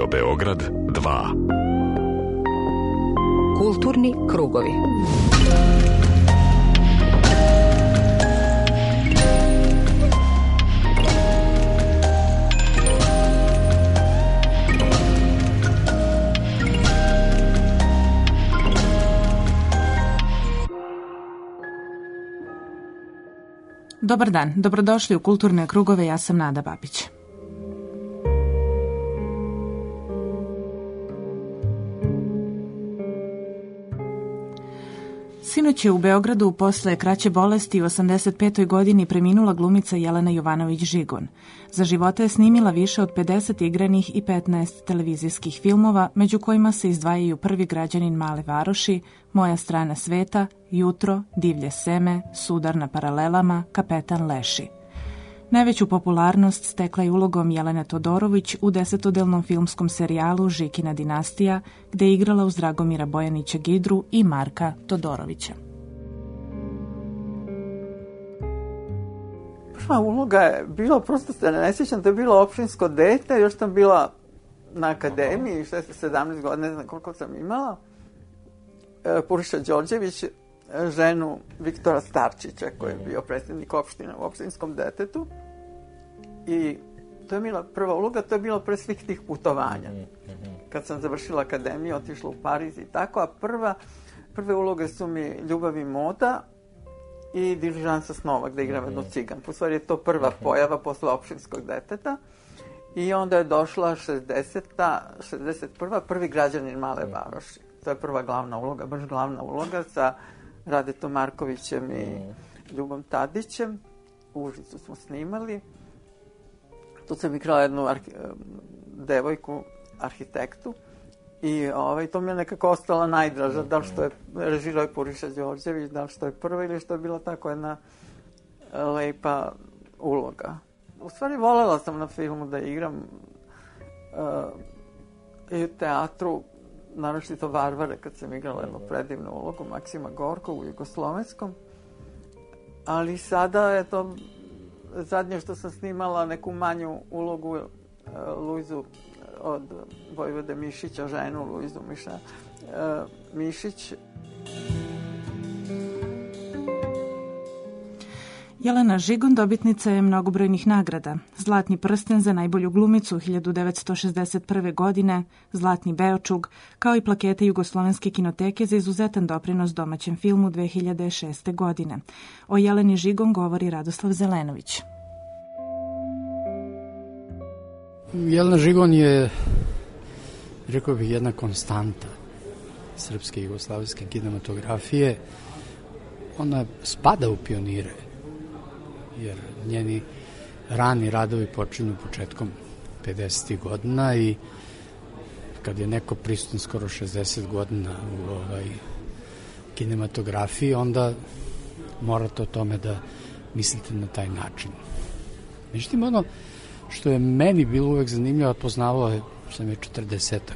Beograd 2. Kulturni krugovi. Dobar dan, dobrodošli u Kulturne krugove, ja sam Nada Babić. Sinoć je u Beogradu posle kraće bolesti u 85. godini preminula glumica Jelena Jovanović-Žigon. Za života je snimila više od 50 igranih i 15 televizijskih filmova, među kojima se izdvajaju Prvi građanin Male Varoši, Moja strana sveta, Jutro, Divlje seme, Sudar na paralelama, Kapetan Leši. Najveću popularnost stekla je ulogom Jelene Todorović u 10-odelnom filmskom serijalu Žikina dinastija, gde je igrala uz Dragomira Bojanića Gidru i Marka Todorovića. Prva uloga je bila, prosto se ne sjećam, to je bilo opštinsko dete, još sam bila na akademiji, 17 godina, ne znam koliko sam imala. Puriša Đorđević, ženu Viktora Starčića, koji je bio predsjednik opštine u opštinskom detetu. I to je bila prva uloga, to je bilo pre svih tih putovanja. Kad sam završila akademiju, otišla u Pariz i tako, a prve uloge su mi Ljubav i moda i Diližansa snova, gde igram jednu ciganku. U stvari je to prva pojava posle opštinskog deteta. I onda je došla 61. Prvi građanin Male Varoši. To je prva glavna uloga, baš glavna uloga sa Radetom Markovićem i Ljubom Tadićem. U Užicu smo snimali. Tu sam igrala jednu devojku, arhitektu. I to mi je nekako ostala najdraža. Da li što je režirao je Puriša Đorđević, da li što je prva ili što je bila tako jedna lepa uloga. U stvari volela sam na filmu da igram i u teatru, naročito Varvare, kad sam igrala jednu predivnu ulogu Maksima Gorkog u jugoslovenskom. Ali sada je to zadnje što sam snimala neku manju ulogu Luizu od Vojvode Mišića, ženu Luizu Mišić. Jelena Žigon dobitnica je mnogobrojnih nagrada. Zlatni prsten za najbolju glumicu 1961. godine, Zlatni Beočug, kao i plakete Jugoslovenske kinoteke za izuzetan doprinos domaćem filmu 2006. godine. O Jeleni Žigon govori Radoslav Zelenović. Jelena Žigon je, rekao bih, jedna konstanta srpske i jugoslovenske kinematografije. Ona spada u pionire, jer njeni rani radovi počinju početkom 50. godina i kad je neko prisutan skoro 60 godina u kinematografiji, onda morate o tome da mislite na taj način. Međutim, ono što je meni bilo uvek zanimljivo, poznavao je, sam je 40-ak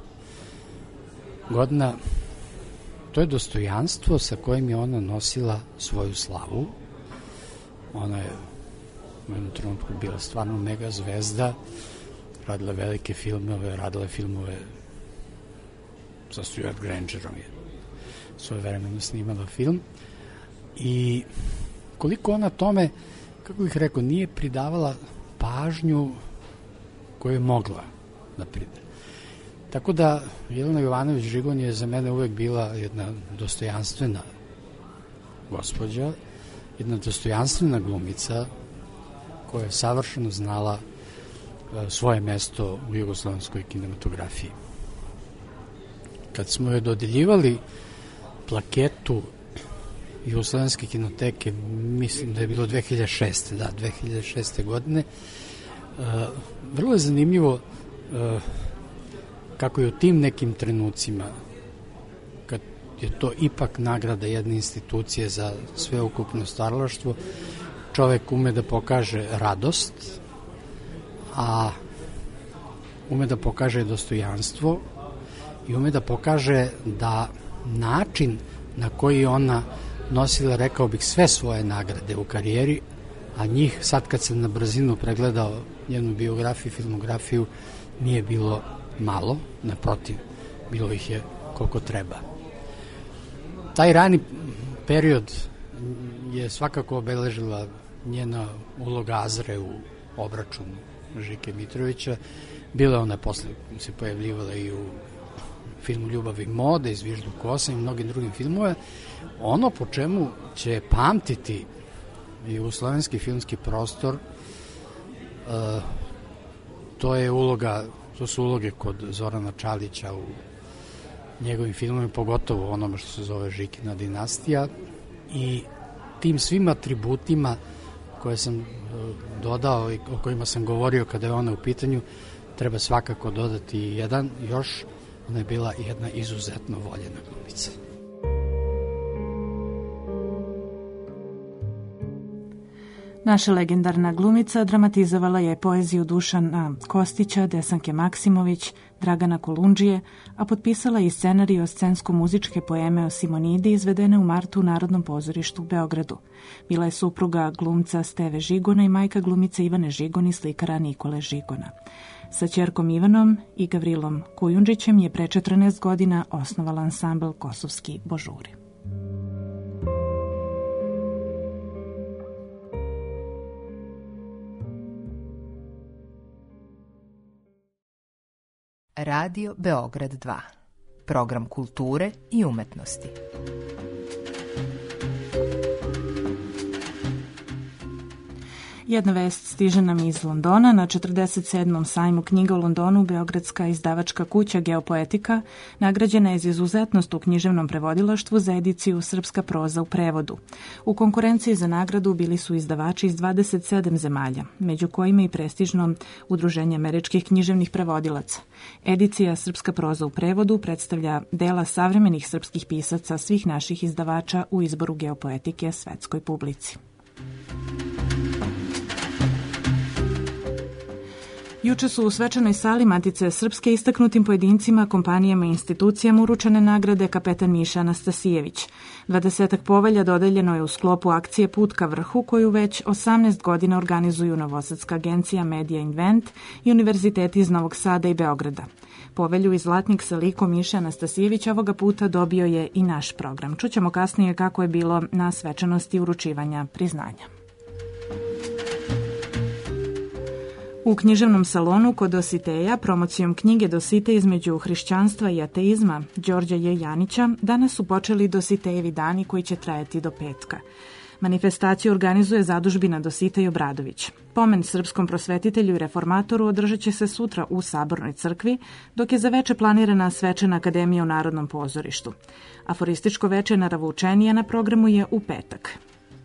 godina, to je dostojanstvo sa kojim je ona nosila svoju slavu. Ona je u jednom trenutku bila stvarno mega zvezda, radila velike filmove, radila filmove sa Stuart Grangerom je svojevremeno snimala film i koliko ona tome, kako bih rekao, nije pridavala pažnju koju je mogla da prida. Tako da Jelena Jovanović-Žigon je za mene uvek bila jedna dostojanstvena gospođa, jedna dostojanstvena glumica koja je savršeno znala svoje mesto u jugoslovenskoj kinematografiji. Kad smo joj dodeljivali plaketu Jugoslovenske kinoteke, mislim da je bilo 2006. godine, vrlo je zanimljivo kako je u tim nekim trenucima, kad je to ipak nagrada jedne institucije za sveukupno stvaralaštvo, čovek ume da pokaže radost, a ume da pokaže dostojanstvo i ume da pokaže da način na koji ona nosila, rekao bih, sve svoje nagrade u karijeri, a njih, sad kad sam na brzinu pregledao njenu biografiju, filmografiju, nije bilo malo, naprotiv, bilo ih je koliko treba. Taj rani period je svakako obeležila njena uloga Azre u obračunu Žike Mitrovića. Bila ona posle se pojavljivala i u filmu Ljubav i moda, Izviždu kosa i mnogim drugim filmove. Ono po čemu će pamtiti i u slovenski filmski prostor, to su uloge kod Zorana Čalića u njegovim filmovima, pogotovo onome što se zove Žikina dinastija, i tim svim atributima koje sam dodao i o kojima sam govorio kada je ona u pitanju, treba svakako dodati jedan još, ona je bila jedna izuzetno voljena glumica. Naša legendarna glumica dramatizovala je poeziju Dušana Kostića, Desanke Maksimović, Dragana Kolundžije, a potpisala i scenarij o scensko-muzičke poeme o Simonidi izvedene u martu u Narodnom pozorištu u Beogradu. Bila je supruga glumca Steve Žigona i majka glumice Ivane Žigon i slikara Nikole Žigona. Sa ćerkom Ivanom i Gavrilom Kujundžićem je pre 14 godina osnovala ansambl Kosovski božuri. Radio Beograd 2. Program kulture i umetnosti. Jedna vest stiže nam iz Londona. Na 47. sajmu knjiga u Londonu beogradska izdavačka kuća Geopoetika nagrađena je za izuzetnost u književnom prevodilaštvu za ediciju Srpska proza u prevodu. U konkurenciji za nagradu bili su izdavači iz 27 zemalja, među kojima i prestižno Udruženje američkih književnih prevodilaca. Edicija Srpska proza u prevodu predstavlja dela savremenih srpskih pisaca svih naših izdavača u izboru Geopoetike svetskoj publici. Juče su u svečanoj sali Matice Srpske istaknutim pojedincima, kompanijama i institucijama uručene nagrade Kapetan Miša Anastasijević. 20 povelja dodeljeno je u sklopu akcije Put ka vrhu, koju već 18 godina organizuju Novosadska agencija Media Invent i univerziteti iz Novog Sada i Beograda. Povelju i zlatnik sa likom Miše Anastasijevića ovoga puta dobio je i naš program. Čućemo kasnije kako je bilo na svečanosti uručivanja priznanja. U književnom salonu kod Dositeja, promocijom knjige Dositej između hrišćanstva i ateizma Đorđa J. Janića, danas su počeli Dositejevi dani koji će trajati do petka. Manifestaciju organizuje zadužbina Dositej Obradović. Pomen srpskom prosvetitelju i reformatoru održat će se sutra u Sabornoj crkvi, dok je za veče planirana svečana akademija u Narodnom pozorištu. Aforističko veče Naravučenije na programu je u petak.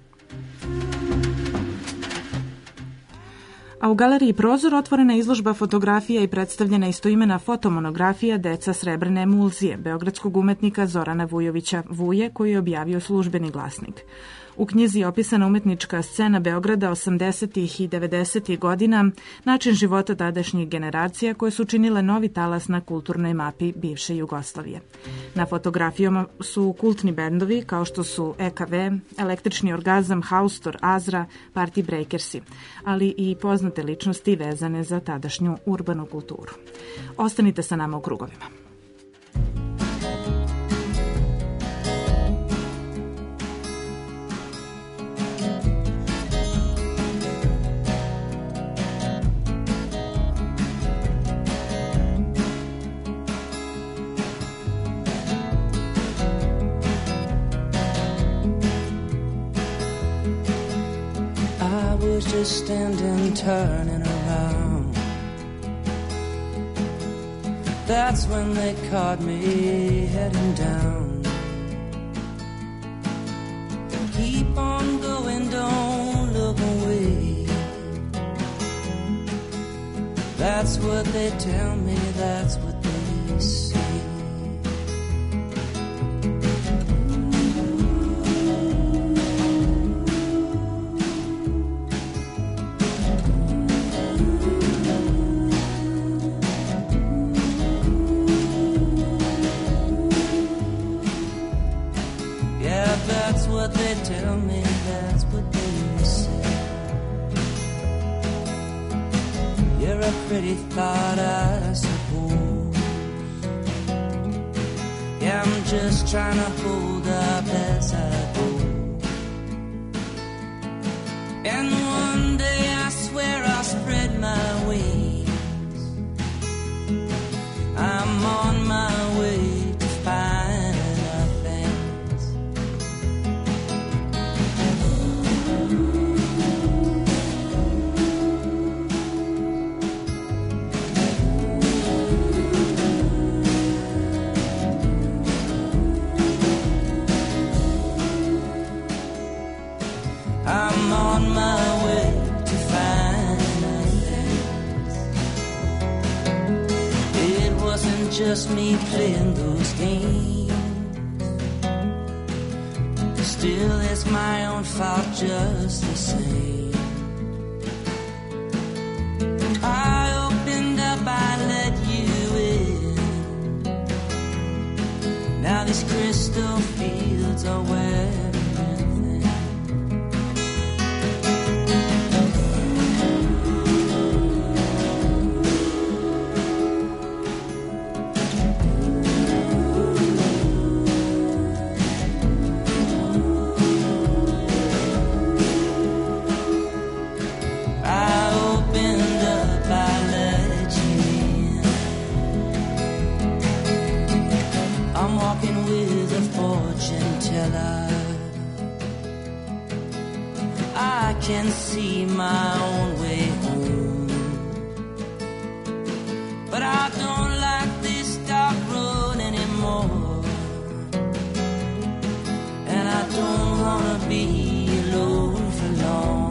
A u galeriji Prozor otvorena izložba fotografija i predstavljena istoimena fotomonografija Deca srebrne emulzije beogradskog umetnika Zorana Vujovića Vuje, koji je objavio Službeni glasnik. U knjizi je opisana umetnička scena Beograda 80. i 90. godina, način života tadašnjih generacija koje su činile novi talas na kulturnoj mapi bivše Jugoslavije. Na fotografijama su kultni bendovi kao što su EKV, Električni orgazam, Haustor, Azra, Party Breakersi, ali i poznate ličnosti vezane za tadašnju urbanu kulturu. Ostanite sa nama u krugovima. Just standing, turning around. That's when they caught me heading down. Keep on going, don't look away. That's what they tell me, that's what they say. Tell me that's what they say. You're a pretty thought, I suppose. just trying to hold up as I go. And one day I swear I'll spread my wings. I'm on my way to finer things. I'm on my way to finer things. It wasn't just me playing those games. Still, it's my own fault just the same. I opened up, I let you in. Now these crystal fields are where can see my own way home. But I don't like this dark road anymore. And I don't wanna be alone for long.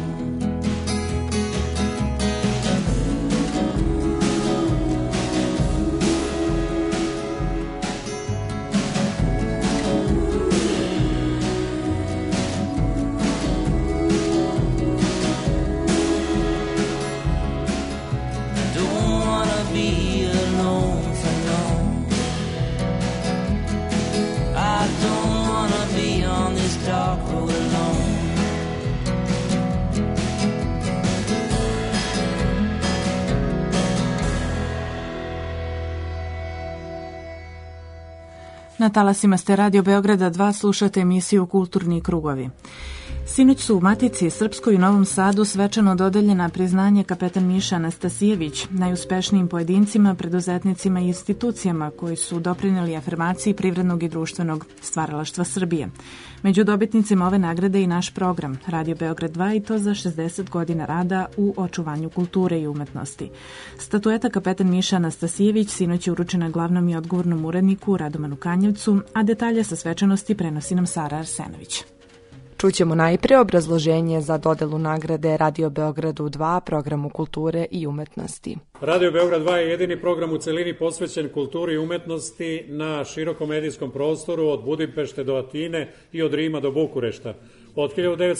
Na talasima ste Radio Beograda 2, slušate emisiju Kulturni krugovi. Sinoć su u Matici Srpskoj u Novom Sadu svečano dodeljena priznanje kapetan Miša Anastasijević, najuspešnijim pojedincima, preduzetnicima i institucijama koji su doprineli afirmaciji privrednog i društvenog stvaralaštva Srbije. Među dobitnicima ove nagrade i naš program Radio Beograd 2 i to za 60 godina rada u očuvanju kulture i umetnosti. Statueta kapetan Miša Anastasijević sinoć je uručena glavnom i odgovornom uredniku Radomanu Kanjevcu, a detalje sa svečanosti prenosi nam Sara Arsenović. Čućemo najpre obrazloženje za dodelu nagrade Radio Beogradu 2, programu kulture i umetnosti. Radio Beograd 2 je jedini program u celini posvećen kulturi i umetnosti na širokom medijskom prostoru od Budimpešte do Atine i od Rima do Bukurešta. Od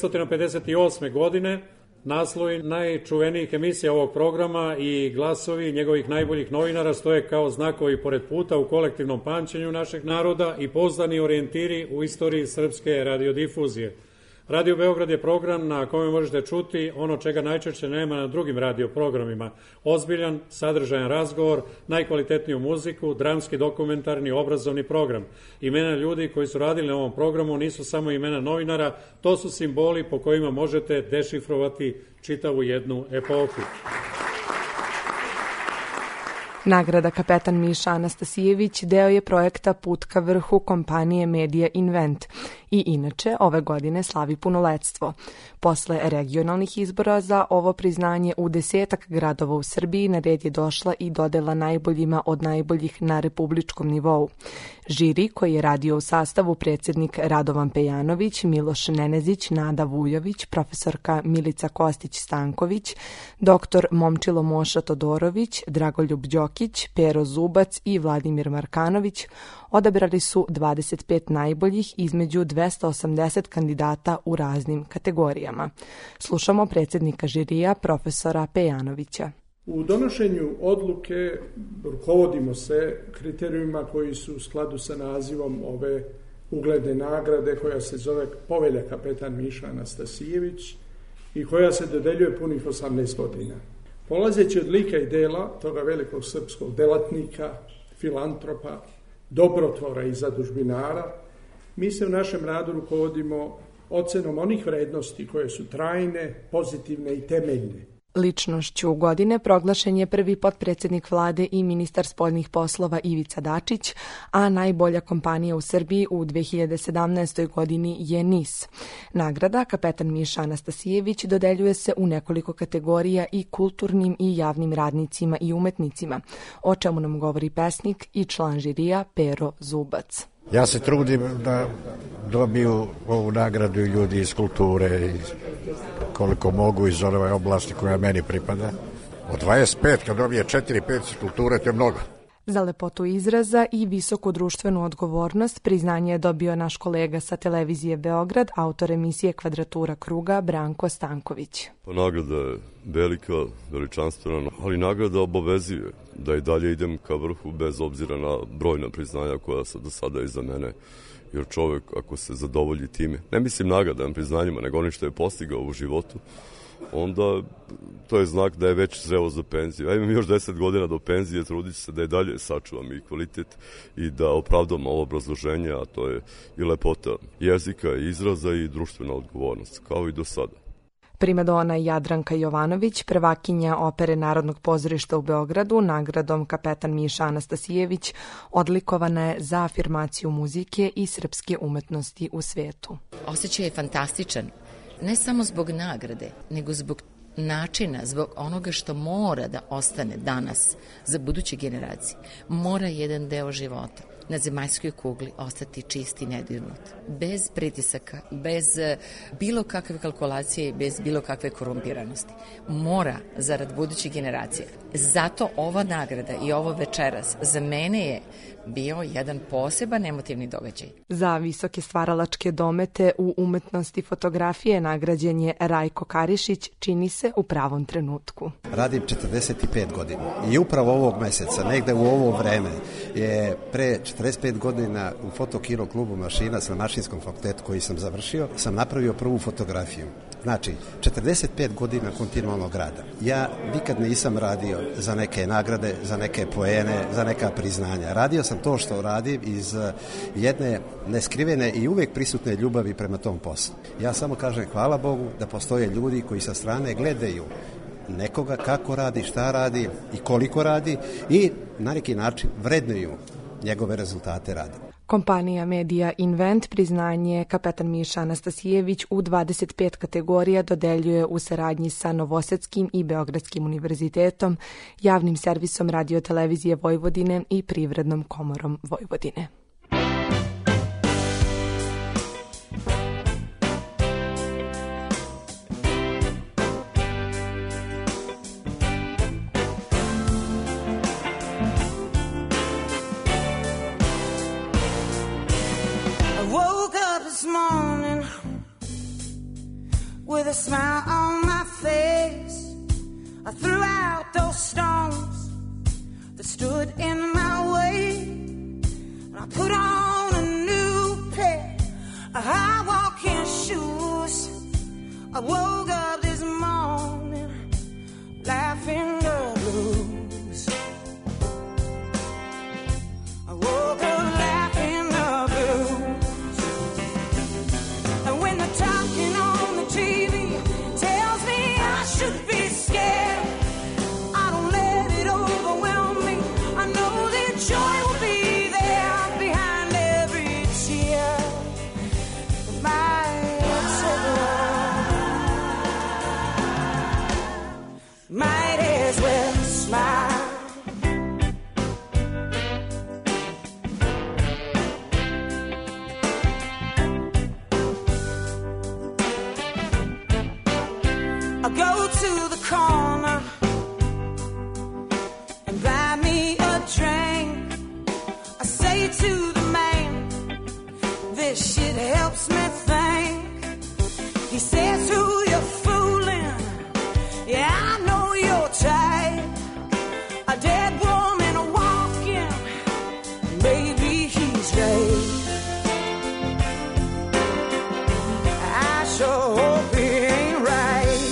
1958. godine naslovi najčuvenijih emisija ovog programa i glasovi njegovih najboljih novinara stoje kao znakovi pored puta u kolektivnom pamćenju našeg naroda i pouzdani orijentiri u istoriji srpske radiodifuzije. Radio Beograd je program na kome možete čuti ono čega najčešće nema na drugim radio programima. Ozbiljan, sadržajan razgovor, najkvalitetniju muziku, dramski, dokumentarni, obrazovni program. Imena ljudi koji su radili na ovom programu nisu samo imena novinara, to su simboli po kojima možete dešifrovati čitavu jednu epohu. Nagrada kapetan Miša Anastasijević deo je projekta Put ka vrhu kompanije Media Invent i inače ove godine slavi punoletstvo. Posle regionalnih izbora za ovo priznanje u 10 gradova u Srbiji na red je došla i dodela najboljima od najboljih na republičkom nivou. Žiri koji je radio u sastavu predsjednik Radovan Pejanović, Miloš Nenezić, Nada Vujović, profesorka Milica Kostić-Stanković, doktor Momčilo Moša Todorović, Dragoljub Đokić, Pero Zubac i Vladimir Markanović odabrali su 25 najboljih između 280 kandidata u raznim kategorijama. Slušamo predsjednika žirija, profesora Pejanovića. U donošenju odluke rukovodimo se kriterijuma koji su u skladu sa nazivom ove ugledne nagrade koja se zove Povelja kapetan Miša Anastasijević i koja se dodeljuje punih 18 godina. Polazeći od lika i dela toga velikog srpskog delatnika, filantropa, dobrotvora i zadužbinara, mi se u našem radu rukovodimo ocenom onih vrednosti koje su trajne, pozitivne i temeljne. Ličnošću godine proglašen je prvi potpredsjednik vlade i ministar spoljnih poslova Ivica Dačić, a najbolja kompanija u Srbiji u 2017. godini je NIS. Nagrada Kapetan Miša Anastasijević dodeljuje se u nekoliko kategorija i kulturnim i javnim radnicima i umetnicima, o čemu nam govori pesnik i član žirija Pero Zubac. Ja se trudim da dobiju ovu nagradu i ljudi iz kulture i koliko mogu iz ove oblasti koja meni pripada. Od 25 kad dobije 4-5 iz kulture, to je mnogo. Za lepotu izraza i visoku društvenu odgovornost priznanje je dobio naš kolega sa televizije Beograd, autor emisije Kvadratura kruga, Branko Stanković. Nagrada je velika, veličanstvena, ali nagrada obavezuje da i dalje idem ka vrhu bez obzira na brojna priznanja koja su do sada iza mene. Jer čovjek, ako se zadovolji time, ne mislim nagradama, priznanjima, nego onim što je postigao u životu, onda to je znak da je već zreo za penziju. Ja imam još 10 godina do penzije, trudit ću se da i dalje sačuvam i kvalitet i da opravdam ovo obrazloženje, a to je i lepota jezika, i izraza i društvena odgovornost, kao i do sada. Primadona Jadranka Jovanović, prvakinja Opere Narodnog pozorišta u Beogradu, nagradom Kapetan Miša Anastasijević, odlikovana je za afirmaciju muzike i srpske umetnosti u svetu. Osjećaj je fantastičan, ne samo zbog nagrade, nego zbog načina, zbog onoga što mora da ostane danas za buduće generacije. Mora jedan deo života na zemaljskoj kugli ostati čist i nedirnut. Bez pritisaka, bez bilo kakve kalkulacije i bez bilo kakve korumpiranosti. Mora zarad budućih generacija. Zato ova nagrada i ovo večeras za mene je bio jedan poseban emotivni događaj. Za visoke stvaralačke domete u umetnosti fotografije nagrađen je Rajko Karišić, čini se u pravom trenutku. Radim 45 godina i upravo ovog meseca, negde u ovo vreme, je pre 45 godina u fotokino klubu Mašina na Mašinskom fakultetu koji sam završio, sam napravio prvu fotografiju. Znači, 45 godina kontinualnog rada. Ja nikad nisam radio za neke nagrade, za neke poene, za neka priznanja. Radio sam to što radim iz jedne neskrivene i uvijek prisutne ljubavi prema tom poslu. Ja samo kažem hvala Bogu da postoje ljudi koji sa strane gledaju nekoga kako radi, šta radi i koliko radi i na neki način vrednuju njegove rezultate rada. Kompanija Media Invent priznanje Kapetan Miša Anastasijević u 25 kategorija dodeljuje u saradnji sa Novosadskim i Beogradskim univerzitetom, javnim servisom Radio-televizije Vojvodine i Privrednom komorom Vojvodine. With a smile on my face, I threw out those stones that stood in my way, and I put on a new pair of high-walking shoes. I woke up this morning laughing the blues. I woke up laughing the blues, and when the talking on the TV tells me I should be scared, I don't let it overwhelm me. I know that joy will be there behind every tear. Might as well smile. I go to the corner and buy me a drink. I say to the man, this shit helps me think. He says, who you fooling? Yeah, I know your type. A dead woman walking, maybe he's right. I sure hope he ain't right.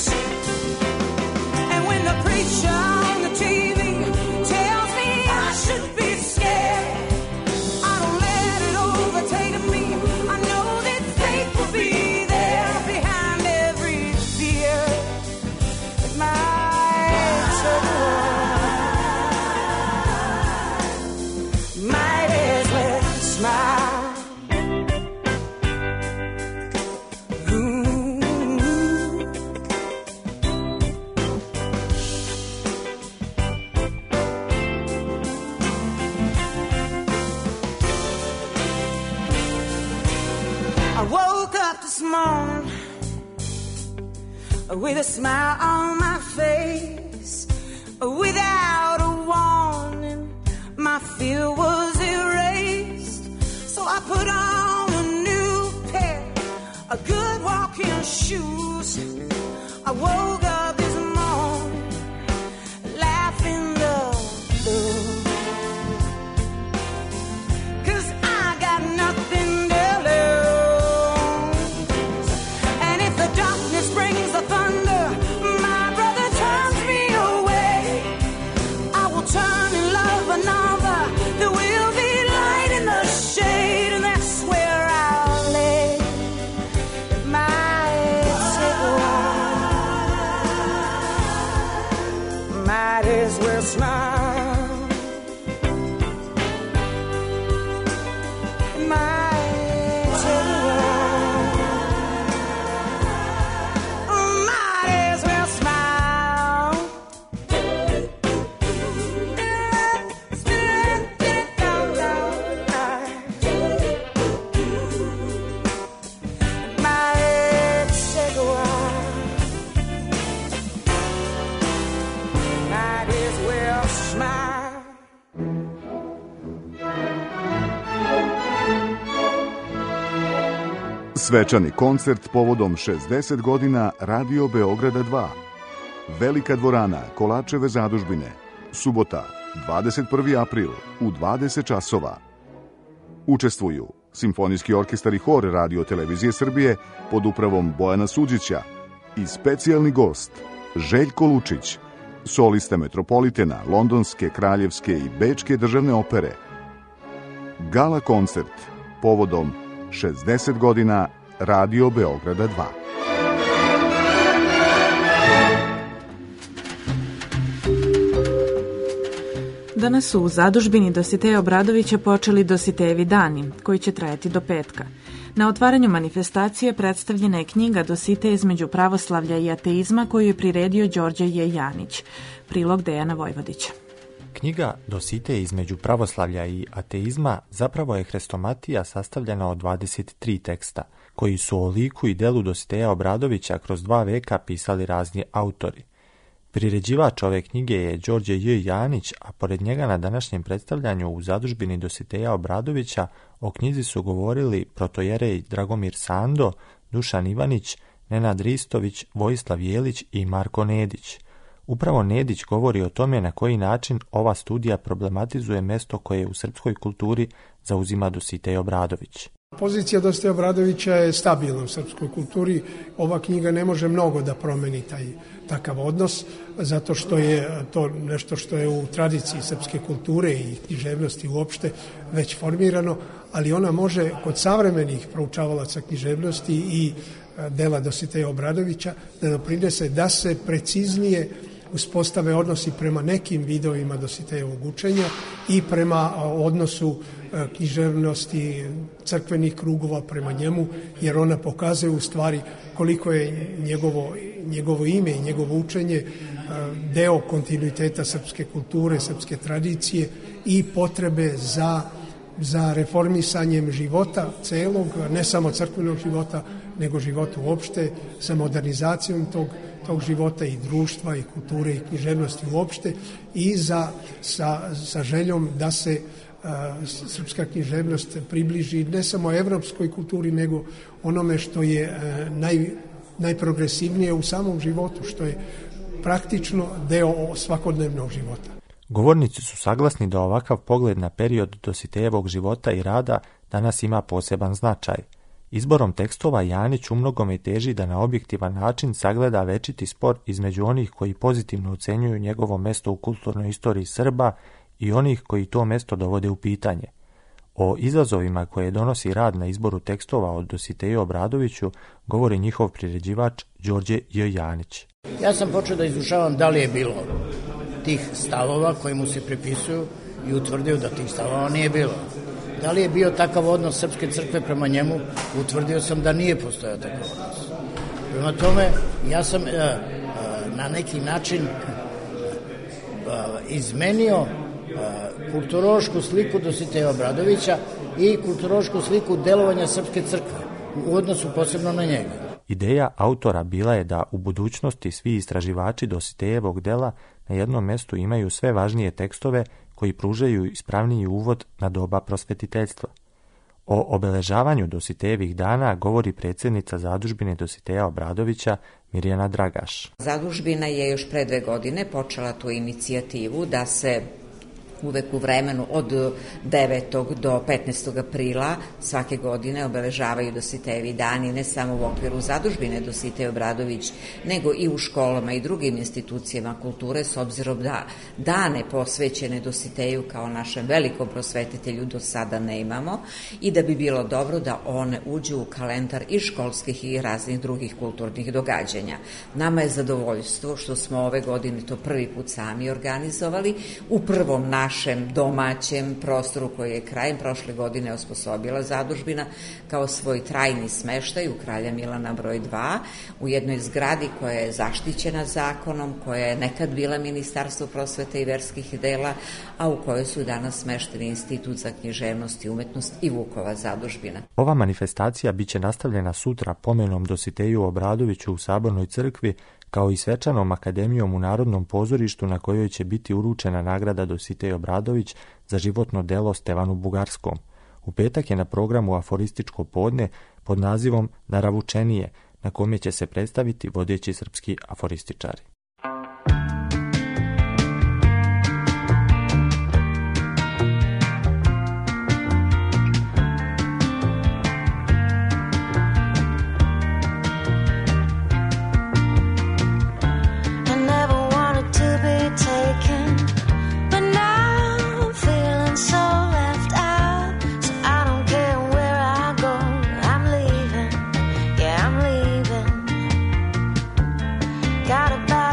And when the preacher on the TV tells me I should be scared, woke up this morning with a smile on my face. Without a warning, my fear was erased. So I put on a new pair of good walking shoes. I woke up this morning laughing the blues. Svečani koncert povodom 60 godina Radio Beograda 2. Velika dvorana Kolačeve zadužbine. Subota, 21. april u 20 časova. Učestvuju Simfonijski orkestar i hor Radio Televizije Srbije pod upravom Bojana Suđića i specijalni gost Željko Lučić, soliste Metropolitena, Londonske, Kraljevske i Bečke državne opere. Gala koncert povodom 60 godina Radio Beograda 2. Danas su u zadužbini Dositeja Obradovića počeli Dositejevi dani, koji će trajati do petka. Na otvaranju manifestacije predstavljena je knjiga Dositej između pravoslavlja i ateizma koju je priredio Đorđe J. Janić. Prilog Dejana Vojvodića. Knjiga Dositej između pravoslavlja i ateizma zapravo je hrestomatija sastavljena od 23 teksta, koji su o liku i delu Dositeja Obradovića kroz 2 veka pisali razni autori. Priređivač ove knjige je Đorđe J. Janić, a pored njega na današnjem predstavljanju u zadužbini Dositeja Obradovića o knjizi su govorili protojerej Dragomir Sando, Dušan Ivanić, Nenad Ristović, Vojislav Jelić i Marko Nedić. Upravo Nedić govori o tome na koji način ova studija problematizuje mesto koje u srpskoj kulturi zauzima Dositej Obradović. Pozicija Dositeja Obradovića je stabilna u srpskoj kulturi. Ova knjiga ne može mnogo da promeni takav odnos, zato što je to nešto što je u tradiciji srpske kulture i književnosti uopšte već formirano, ali ona može kod savremenih proučavalaca književnosti i dela Dositeja Obradovića da doprinese da se preciznije uspostave odnosi prema nekim vidovima Dositejevog učenja i prema odnosu književnosti crkvenih krugova prema njemu, jer ona pokazuje u stvari koliko je njegovo ime i njegovo učenje deo kontinuiteta srpske kulture, srpske tradicije i potrebe za reformisanjem života celog, ne samo crkvenog života, nego života uopšte, sa modernizacijom tog života i društva i kulture i književnosti uopšte i sa željom da se srpska književnost približi ne samo evropskoj kulturi, nego onome što je najprogresivnije u samom životu, što je praktično deo svakodnevnog života. Govornici su saglasni da ovakav pogled na period Dositejevog života i rada danas ima poseban značaj. Izborom tekstova Janić umnogome teži da na objektivan način sagleda večiti spor između onih koji pozitivno ocenjuju njegovo mesto u kulturnoj istoriji Srba i onih koji to mesto dovode u pitanje. O izazovima koje donosi rad na izboru tekstova od Dositeju Obradoviću govori njihov priređivač Đorđe J. Janić. Ja sam počeo da izučavam da li je bilo tih stavova koji mu se pripisuju i utvrdio da tih stavova nije bilo. Da li je bio takav odnos Srpske crkve prema njemu, utvrdio sam da nije postojao takav odnos. Prema tome, ja sam na neki način izmenio kulturološku sliku Dositeja Obradovića i kulturološku sliku delovanja Srpske crkve. u odnosu posebno na njega. Ideja autora bila je da u budućnosti svi istraživači Dositejevog dela na jednom mjestu imaju sve važnije tekstove koji pružaju ispravniji uvod na doba prosvetiteljstva. O obeležavanju Dositejevih dana govori predsjednica Zadužbine Dositeja Obradovića Mirjana Dragaš. Zadužbina je još pre 2 godine počela tu inicijativu da se uvek u vremenu od 9. do 15. aprila svake godine obeležavaju Dositejevi dani, ne samo u okviru Zadužbine Dositej Obradović, nego i u školama i drugim institucijama kulture, s obzirom da dane posvećene Dositeju kao našem velikom prosvetitelju do sada ne imamo i da bi bilo dobro da one uđu u kalendar i školskih i raznih drugih kulturnih događanja. Nama je zadovoljstvo što smo ove godine to prvi put sami organizovali u prvom našem domaćem prostoru koji je krajem prošle godine osposobila Zadužbina kao svoj trajni smeštaj u Kralja Milana broj 2 u jednoj zgradi koja je zaštićena zakonom, koja je nekad bila Ministarstvo prosvete i verskih dela, a u kojoj su danas smešteni Institut za književnost i umetnost i Vukova Zadužbina. Ova manifestacija biće nastavljena sutra pomenom Dositeju Obradoviću u Sabornoj crkvi, kao i svečanom akademijom u Narodnom pozorištu na kojoj će biti uručena nagrada Dositej Obradović za životno delo Stevanu Bugarskom. U petak je na programu aforističko podne pod nazivom Naravučenije, na kome će se predstaviti vodeći srpski aforističari. Got a bad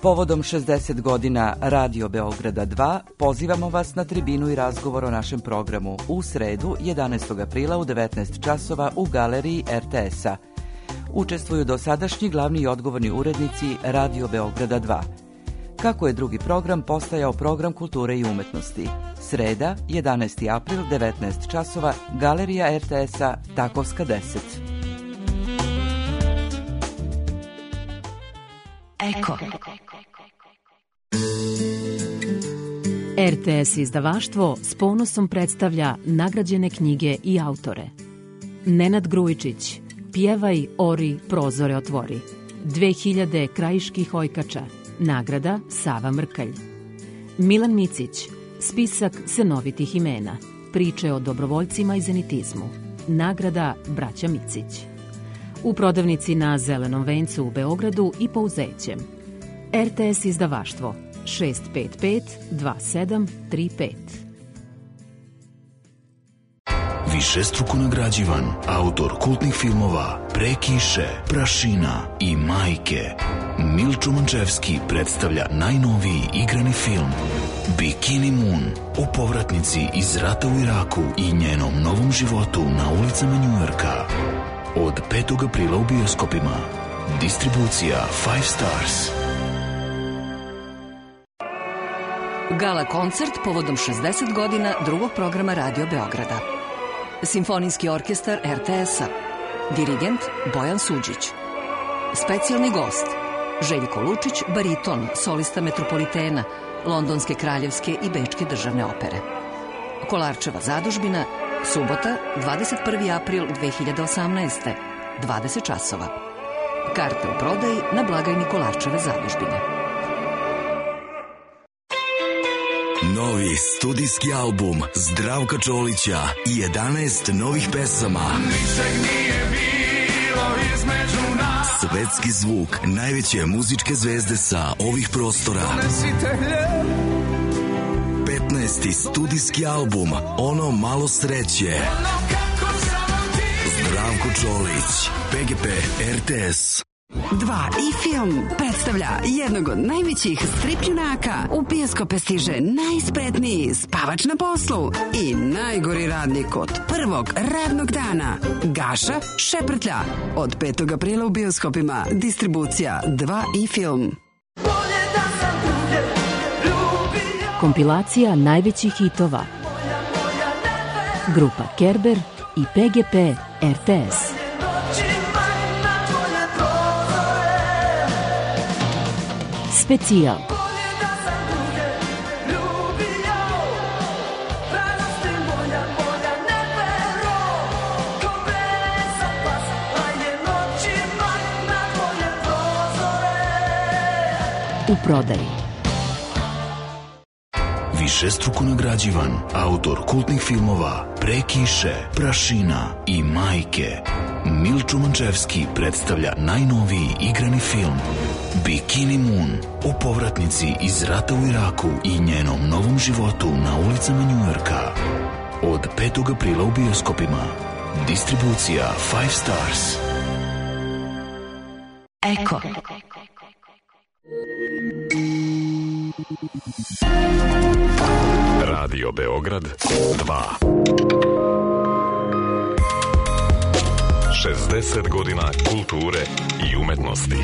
Povodom 60 godina Radio Beograda 2 pozivamo vas na tribinu i razgovor o našem programu u sredu 11. aprila u 19 časova u galeriji RTS-a. Učestvuju dosadašnji glavni i odgovorni urednici Radio Beograda 2. Kako je drugi program postajao program kulture i umetnosti? Sreda, 11. april, 19 časova, galerija RTS-a, Takovska 10. Eko. RTS izdavaštvo s ponosom predstavlja nagrađene knjige i autore. Nenad Grujičić, Pjevaj, ori, prozore otvori. 2000 krajiških ojkača. Nagrada Sava Mrkalj. Milan Micić, Spisak senovitih imena. Priče o dobrovoljcima i zenitizmu. Nagrada Braća Micić. U prodavnici na Zelenom vencu u Beogradu i Pouzećem. RTS izdavaštvo 655 2735. Višestruko nagrađivan, autor kultnih filmova Pre kiše, Prašina i Majke, Milčo Mančevski predstavlja najnoviji igrani film Bikini Moon o povratnici iz rata u Iraku i njenom novom životu na ulicama Njujorka. Od 5. aprila u bioskopima. Distribucija 5 Stars. Gala koncert povodom 60 godina drugog programa Radio Beograda. Simfonijski orkestar RTS-a. Dirigent Bojan Suđić. Specijalni gost Željko Lučić, bariton, solista Metropolitena, Londonske kraljevske i Bečke državne opere. Kolarčeva zadužbina, subota, 21. april 2018. 20 časova. Karte u prodaji na blagajni Kolarčeve zadužbine. Novi studijski album Zdravka Čolića i 11 novih pesama. Ničeg nije bilo između nas. Svetski zvuk najveće muzičke zvezde sa ovih prostora. 15. studijski album Ono malo sreće. Zdravko Čolić, PGP RTS. 2 i film predstavlja jednog od najvećih strip junaka. U bioskope stiže najspretniji spavač na poslu i najgori radnik od prvog radnog dana. Gaša Šeprtlja. Od 5. aprila u bioskopima. Distribucija 2 i film. Kompilacija najvećih hitova. Grupa Kerber i PGP RTS. Specijal. U prodaji. Višestruko nagrađivan, autor kultnih filmova Pre kiše, Prašina i Majke, Milčo Mančevski predstavlja najnoviji igrani film Bikini Moon o povratnici iz rata u Iraku i njenom novom životu na ulicama Njujorka. Od 5. aprila u bioskopima. Distribucija 5 Stars. Eko. Radio Beograd 2. 60 godina kulture i umetnosti.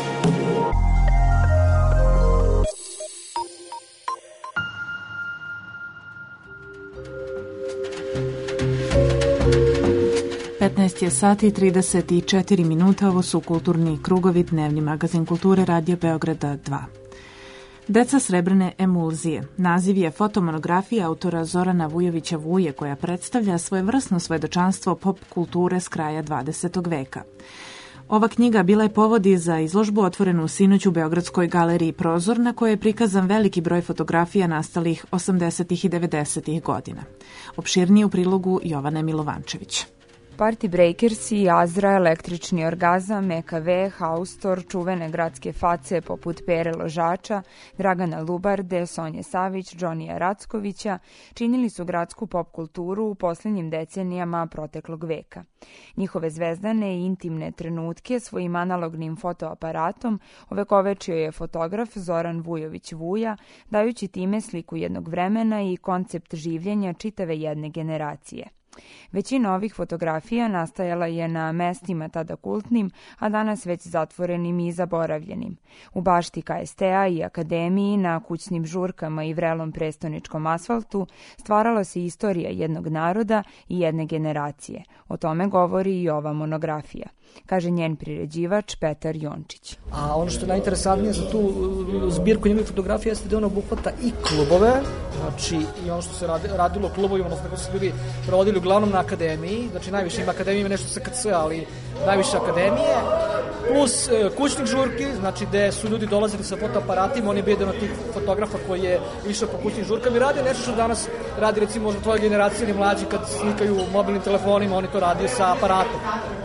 Je sati i 34 minuta, ovo su kulturni krugovi, dnevni magazin kulture Radio Beograda 2. Deca srebrne emulzije. Naziv je fotomonografija autora Zorana Vujovića Vuje koja predstavlja svojevrsno svedočanstvo pop kulture s kraja 20. veka. Ova knjiga bila je povod i za izložbu otvorenu sinoć u Beogradskoj galeriji Prozor, na kojoj je prikazan veliki broj fotografija nastalih 80. i 90. godina. Opširnije u prilogu Jovane Milovančević. Party Breakersi, Azra, Električni orgazam, EKV, Haustor, čuvene gradske face poput Pere Ložača, Dragana Lubarde, Sonje Savić, Džonija Rackovića činili su gradsku pop kulturu u posljednjim decenijama proteklog veka. Njihove zvezdane i intimne trenutke svojim analognim fotoaparatom ovekovečio je fotograf Zoran Vujović Vuja, dajući time sliku jednog vremena i koncept življenja čitave jedne generacije. Većina ovih fotografija nastajala je na mestima tada kultnim, a danas već zatvorenim i zaboravljenim. U bašti KST-a i akademiji, na kućnim žurkama i vrelom prestoničkom asfaltu stvarala se istorija jednog naroda i jedne generacije. O tome govori i ova monografija, kaže njen priređivač Petar Jončić. A ono što je najinteresantnije za tu zbirku njegovih fotografija jeste da ona obuhvata i klubove, znači i ono što se radilo u klubovima, odnosno kako su ljudi provodili uglavnom na akademiji, znači najviše ima akademije, ima nešto SKC, ali najviše akademije, plus kućnih žurki, znači gde su ljudi dolazili sa fotoaparatima, on je bio jedan od tih fotografa koji je išao po kućnim žurkama i radi nešto što danas radi recimo možda tvoja generacija ili mlađi kad slikaju mobilnim telefonima, oni to radi sa aparatom.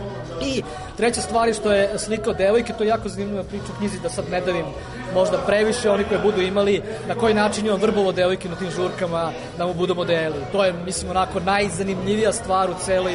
I treća stvar je što je slikao devojke, to je jako zanimljiva priča u knjizi, da sad ne davim možda previše, oni koji budu imali, na koji način je on vrbovao devojke na tim žurkama da mu budu modeli. To je, mislim, onako najzanimljivija stvar u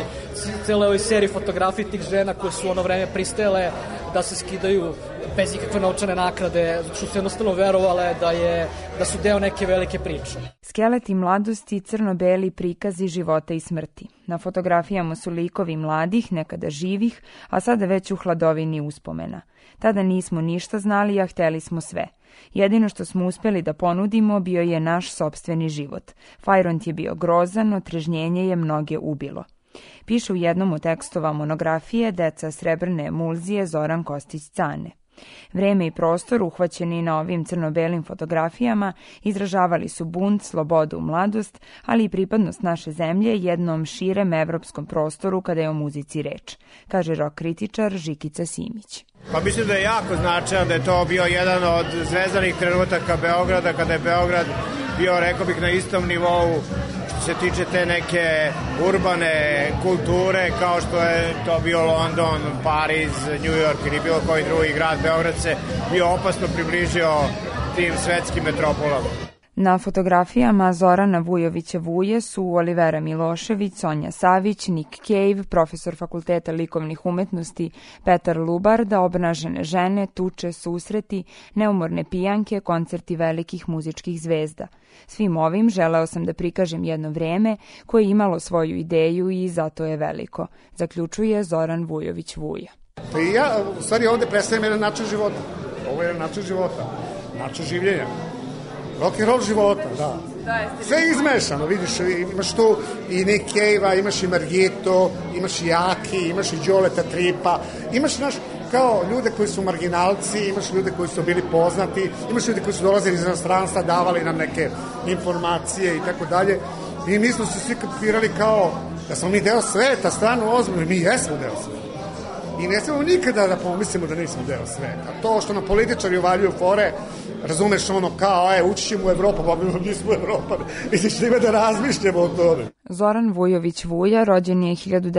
celoj ovoj seriji fotografije tih žena koje su ono vreme pristele da se skidaju bez ikakve novčane naknade, zato što su jednostavno verovale da su deo neke velike priče. Skeleti mladosti, crno-beli prikazi života i smrti. Na fotografijama su likovi mladih, nekada živih, a sada već u hladovini uspomena. Tada nismo ništa znali, a hteli smo sve. Jedino što smo uspeli da ponudimo bio je naš sopstveni život. Fajront je bio grozan, otrežnjenje je mnoge ubilo. Piše u jednom od tekstova monografije Deca srebrne emulzije Zoran Kostić-Cane. Vreme i prostor uhvaćeni na ovim crno-belim fotografijama izražavali su bunt, slobodu, mladost, ali i pripadnost naše zemlje jednom širem evropskom prostoru kada je o muzici reč, kaže rock kritičar Žikica Simić. Pa mislim da je jako značajan, da je to bio jedan od zvezdanih trenutaka Beograda, kada je Beograd bio, rekao bih, na istom nivou što se tiče te neke urbane kulture, kao što je to bio London, Pariz, New York ili bilo koji drugi grad. Beograd se bio opasno približio tim svetskim metropolama. Na fotografijama Zorana Vujovića Vuje su Olivera Milošević, Sonja Savić, Nick Cave, profesor Fakulteta likovnih umetnosti Petar Lubarda, obnažene žene, tuče, susreti, neumorne pijanke, koncerti velikih muzičkih zvezda. Svim ovim želeo sam da prikažem jedno vreme koje je imalo svoju ideju i zato je veliko, zaključuje Zoran Vujović Vuja. Pa i ja, u stvari, ovde predstavljam jedan način života. Ovo je način života, način življenja. Rock and roll života, da. Sve je izmešano, vidiš, imaš tu i Nick Cave-a, imaš i Margito, imaš i Aki, imaš i Đoleta Tripa, imaš, znaš, kao ljude koji su marginalci, imaš ljude koji su bili poznati, imaš ljude koji su dolazili iz inostranstva, davali nam neke informacije i tako dalje. I mi smo se svi kapirali kao da smo mi deo sveta, stvarno ozbiljno, mi jesmo deo sveta. I ne smemo nikada da pomislimo da nismo deo sveta. To što nam političari uvaljuju fore, razumeš, ono kao, ući ćemo u Evropu, pa mi smo Evropa. Misliš da ima da razmišljamo o tome. Zoran Vujović Vuja rođen je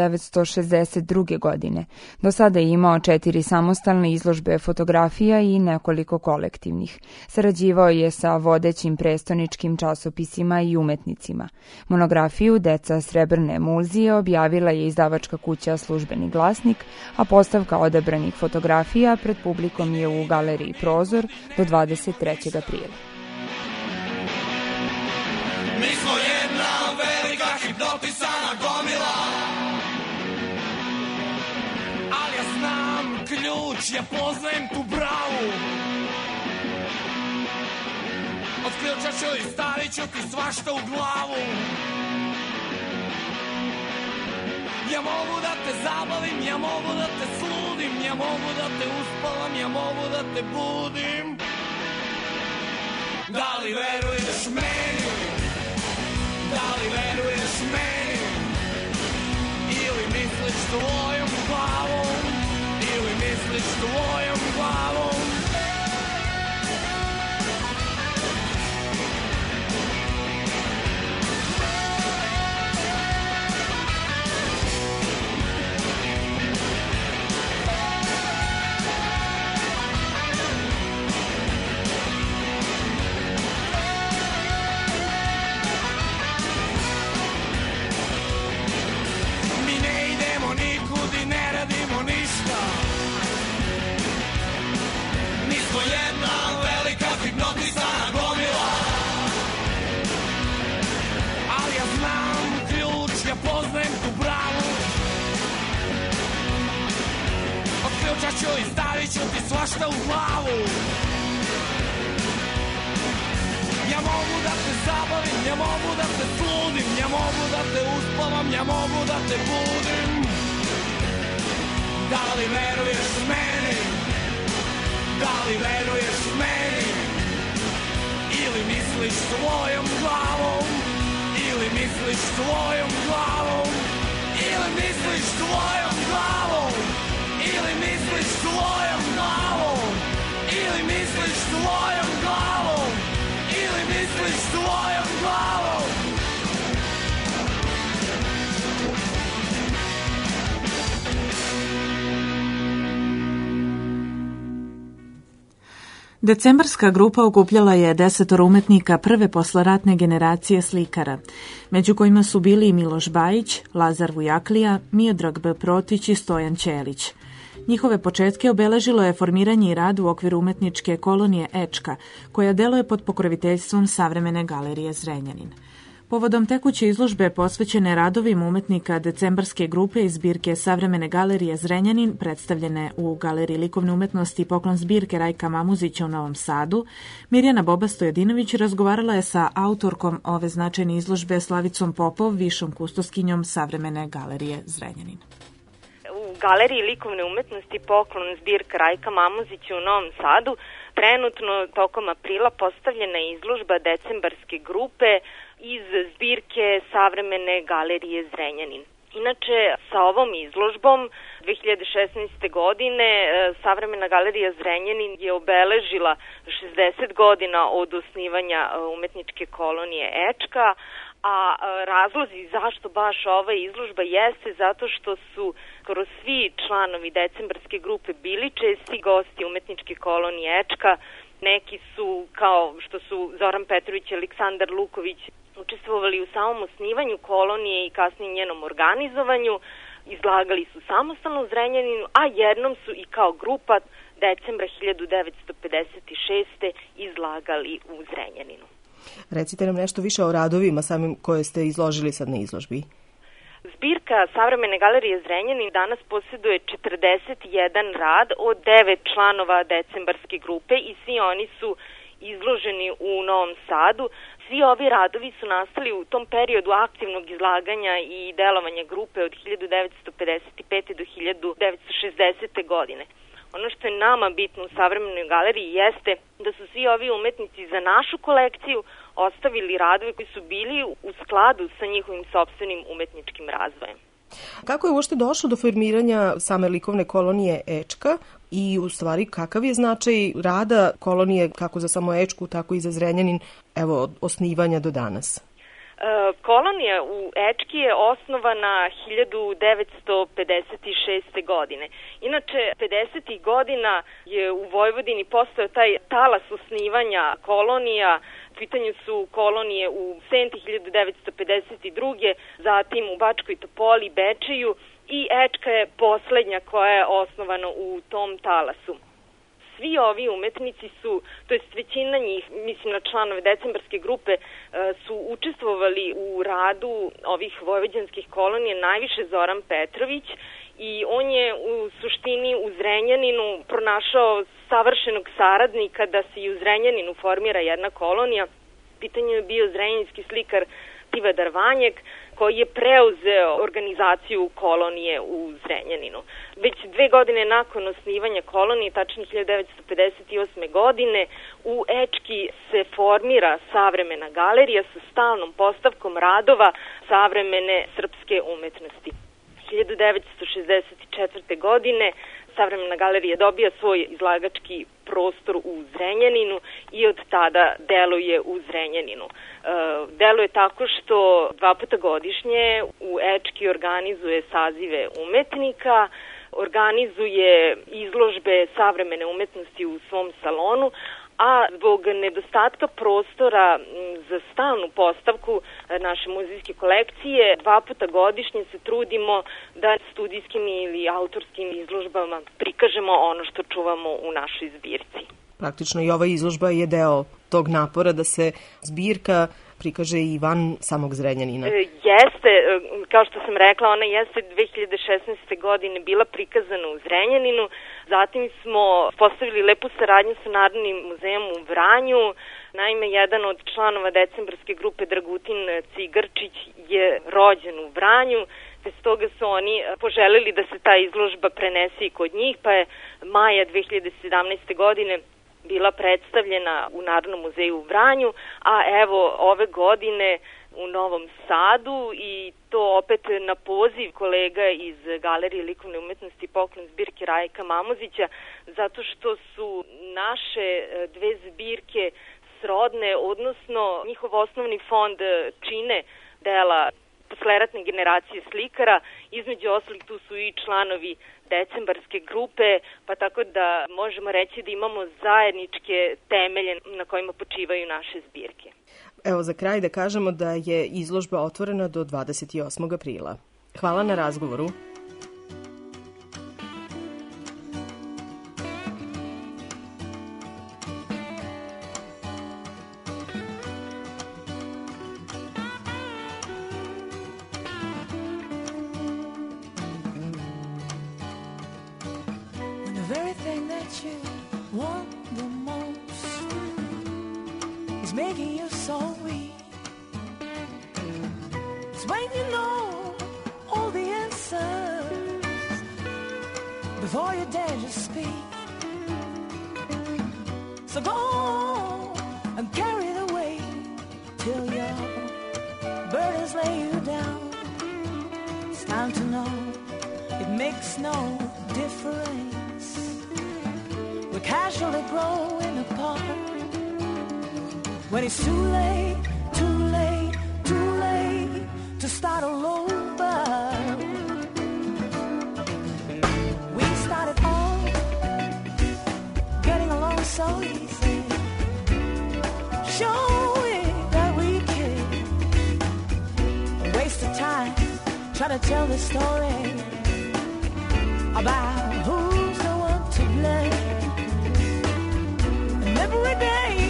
1962. godine. Do sada je imao 4 samostalne izložbe fotografija i nekoliko kolektivnih. Sarađivao je sa vodećim prestoničkim časopisima i umetnicima. Monografiju Deca srebrne emulzije objavila je izdavačka kuća Službeni glasnik, a postavka odabranih fotografija pred publikom je u galeriji Prozor do 23. aprila. Mi smo jedna velika hipnotisana gomila, ali ja znam ključ, ja poznajem tu bravu. Od ključa ću i stavit ću ti svašta u glavu. Ja mogu da te zabavim, ja mogu da te sludim, ja mogu da te uspavam, ja mogu da te budim. Da li veruješ meni? Da li veruješ meni? Ili misliš tvojom glavom? Ili misliš tvojom glavom? u glavu. Ja mogu da te zabavim, ja mogu da te sludim, ja mogu da te usplavam, ja mogu da te budim. Da li veruješ meni? Da li veruješ meni? Ili misliš svojom glavom? Ili misliš svojom glavom? Ili misliš svojom glavom? Ili misliš svojom glavom? Ili misliš svojom glavom? Ili misliš svojom glavom? Decembarska grupa okupljala je 10 umetnika prve posleratne generacije slikara, među kojima su bili Miloš Bajić, Lazar Vujaklija, Miodrag B. Protić i Stojan Ćelić. Njihove početke obeležilo je formiranje i rad u okviru umetničke kolonije Ečka, koja deluje pod pokroviteljstvom Savremene galerije Zrenjanin. Povodom tekuće izložbe posvećene radovima umetnika decembarske grupe iz zbirke Savremene galerije Zrenjanin, predstavljene u Galeriji likovne umetnosti i poklon zbirke Rajka Mamuzića u Novom Sadu, Mirjana Boba-Stojadinović razgovarala je sa autorkom ove značajne izložbe Slavicom Popov, višom kustoskinjom Savremene galerije Zrenjanin. U Galeriji likovne umetnosti poklon zbirka Rajka Mamuzića u Novom Sadu trenutno tokom aprila postavljena je izložba decembarske grupe iz zbirke Savremene galerije Zrenjanin. Inače, sa ovom izložbom 2016. godine Savremena galerija Zrenjanin je obeležila 60 godina od osnivanja umetničke kolonije Ečka, a razlozi zašto baš ova izložba jeste zato što su skoro svi članovi decembarske grupe bili česti gosti umetničke kolonije Ečka. Neki su, kao što su Zoran Petrović i Aleksandar Luković, učestvovali u samom osnivanju kolonije i kasnije njenom organizovanju, izlagali su samostalno u Zrenjaninu, a jednom su i kao grupa decembra 1956. izlagali u Zrenjaninu. Recite nam nešto više o radovima samim koje ste izložili sad na izložbi. Zbirka Savremene galerije Zrenjanin danas posjeduje 41 rad od 9 članova decembarske grupe i svi oni su izloženi u Novom Sadu. Svi ovi radovi su nastali u tom periodu aktivnog izlaganja i delovanja grupe od 1955. do 1960. godine. Ono što je nama bitno u Savremenoj galeriji jeste da su svi ovi umetnici za našu kolekciju ostavili radove koji su bili u skladu sa njihovim sopstvenim umetničkim razvojem. Kako je uopšte došlo do formiranja same likovne kolonije Ečka i u stvari kakav je značaj rada kolonije kako za samo Ečku, tako i za Zrenjanin, evo, od osnivanja do danas? Kolonija u Ečki je osnovana 1956. godine. Inače, 50. godina je u Vojvodini postao taj talas osnivanja kolonija. U pitanju su kolonije u Senti 1952. zatim u Bačkoj Topoli, Bečeju i Ečka je poslednja koja je osnovana u tom talasu. Svi ovi umetnici su, to jest većina njih, mislim na članove decembarske grupe, su učestvovali u radu ovih vojvođanskih kolonija, najviše Zoran Petrović, i on je u suštini u Zrenjaninu pronašao savršenog saradnika da se i u Zrenjaninu formira jedna kolonija. Pitanju je bio zrenjaninski slikar Tivadar Vanjek, koji je preuzeo organizaciju kolonije u Zrenjaninu. Već 2 godine nakon osnivanja kolonije, tačnije 1958. godine, u Ečki se formira Savremena galerija sa stalnom postavkom radova savremene srpske umetnosti. 1964. godine Savremena galerija dobija svoj izlagački prostor u Zrenjaninu i od tada deluje u Zrenjaninu. Deluje tako što 2 puta godišnje u Ečki organizuje sazive umetnika, organizuje izložbe savremene umetnosti u svom salonu, a zbog nedostatka prostora za stalnu postavku naše muzejske kolekcije 2 puta godišnje se trudimo da studijskim ili autorskim izložbama prikažemo ono što čuvamo u našoj zbirci. Praktično i ova izložba je deo tog napora da se zbirka prikaže i van samog Zrenjanina. Jeste, kao što sam rekla, ona jeste 2016. godine bila prikazana u Zrenjaninu. Zatim smo postavili lepu saradnju sa Narodnim muzejom u Vranju. Naime, jedan od članova decembarske grupe, Dragutin Cigarčić, je rođen u Vranju, te stoga su oni poželeli da se ta izložba prenese i kod njih, pa je maja 2017. godine bila predstavljena u Narodnom muzeju u Vranju, a evo ove godine u Novom Sadu, i to opet na poziv kolega iz Galerije likovne umetnosti Poklon zbirke Rajka Mamuzića, zato što su naše dve zbirke srodne, odnosno njihov osnovni fond čine dela posleratne generacije slikara, između ostalih tu su i članovi decembarske grupe, pa tako da možemo reći da imamo zajedničke temelje na kojima počivaju naše zbirke. Evo za kraj da kažemo da je izložba otvorena do 28. aprila. Hvala na razgovoru. Making you so weak. It's when you know all the answers before you dare to speak. So go and carry the weight till your burdens lay you down. It's time to know it makes no difference. We're casually growing apart. When it's too late, too late, too late to start all over. We started all getting along so easy, showing that we can. A waste of time trying to tell the story about who's the one to blame. And every day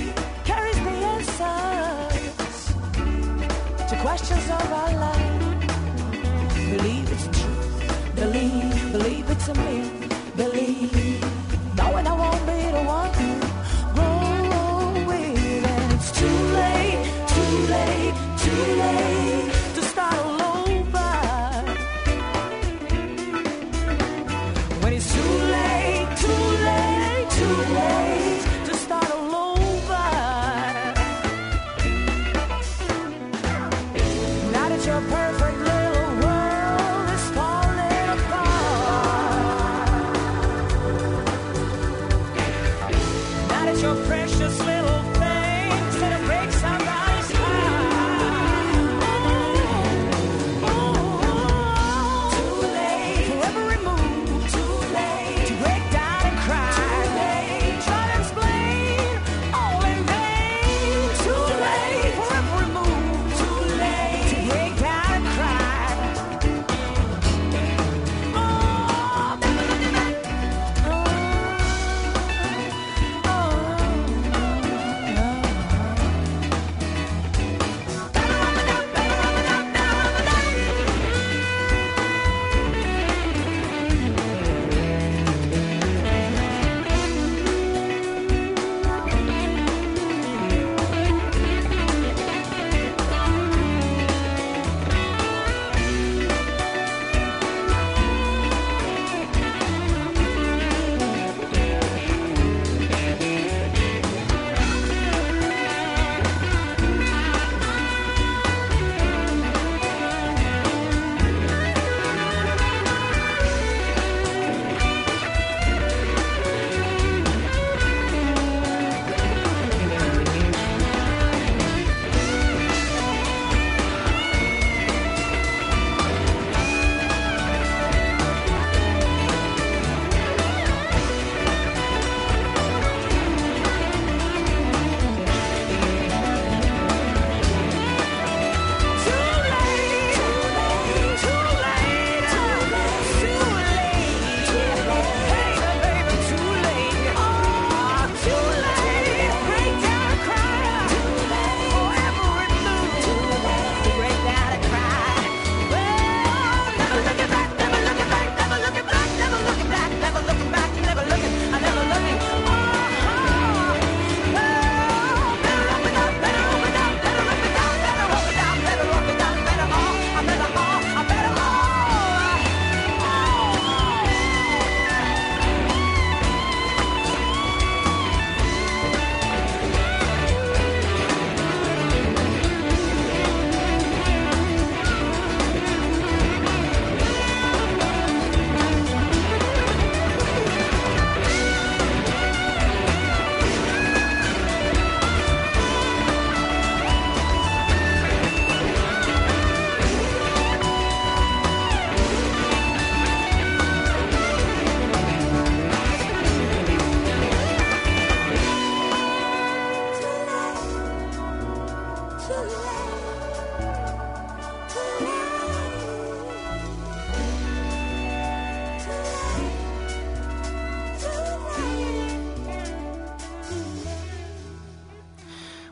to questions of our life. Believe it's true, believe it's a myth, believe knowing I won't be the one to grow with. And it's too late, too late, too late to start all over. When it's too late, too late, too late to start all over. Your perfect little world is falling apart.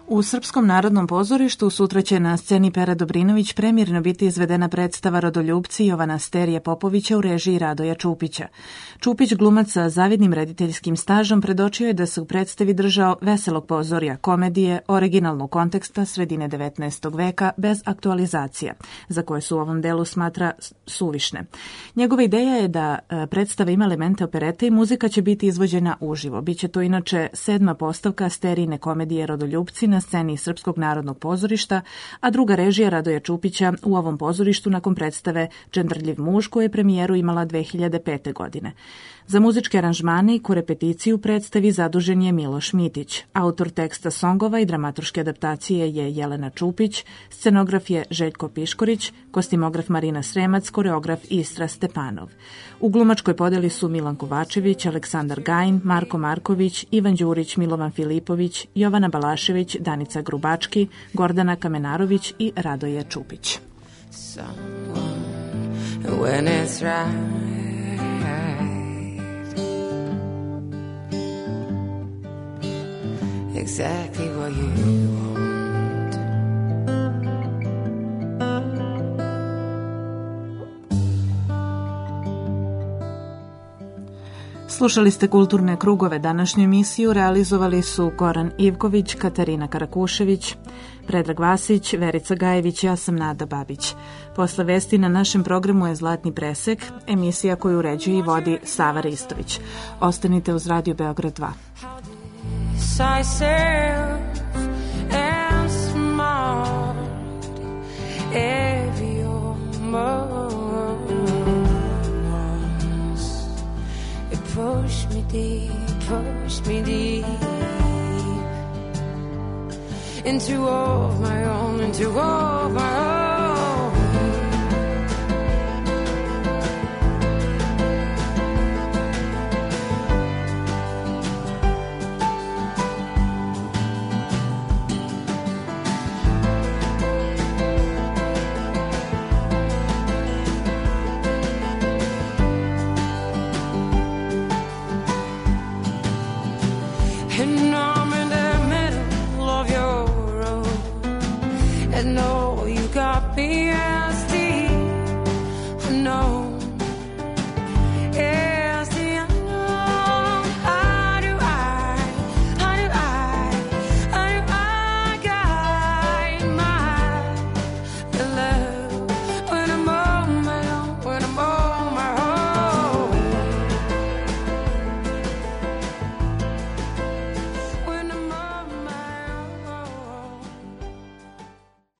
U Srpskom narodnom pozorištu sutra će na sceni Pera Dobrinović premijerno biti izvedena predstava Rodoljupci Jovana Sterije Popovića u režiji Radoja Čupića. Čupić, glumac sa zavidnim rediteljskim stažom, predočio je da se u predstavi držao veselog pozorja, komedije, originalnog konteksta sredine 19. veka bez aktualizacija, za koje su u ovom delu smatra suvišne. Njegova ideja je da predstava ima elemente operete i muzika će biti izvođena uživo. Biće to inače 7. postavka Sterijine komedije Rodoljupci na sceni Srpskog narodnog pozorišta, a druga režija Radoja Čupića u ovom pozorištu nakon predstave Čendrljiv muž, koju je premijeru imala 2005. godine. Za muzičke aranžmane i korepeticiju predstavi zadužen je Miloš Mitić. Autor teksta songova i dramaturške adaptacije je Jelena Čupić, scenograf je Željko Piškorić, kostimograf Marina Sremac, koreograf Istra Stepanov. U glumačkoj podeli su Milan Kovačević, Aleksandar Gajin, Marko Marković, Ivan Đurić, Milovan Filipović, Jovana Balašević, Danica Grubački, Gordana Kamenarović i Radoje Čupić. Exactly what you want. Slušali ste Kulturne krugove. Današnju emisiju realizovali su Goran Ivković, Katarina Karakušević, Predrag Vasić, Verica Gajević, ja sam Nada Babić. Posle vesti na našem programu je Zlatni presek, emisija koju uređuje i vodi Sava Ristović. Ostanite uz Radio Beograd 2. Decisive and smart, every almost it pushed me deep into all my own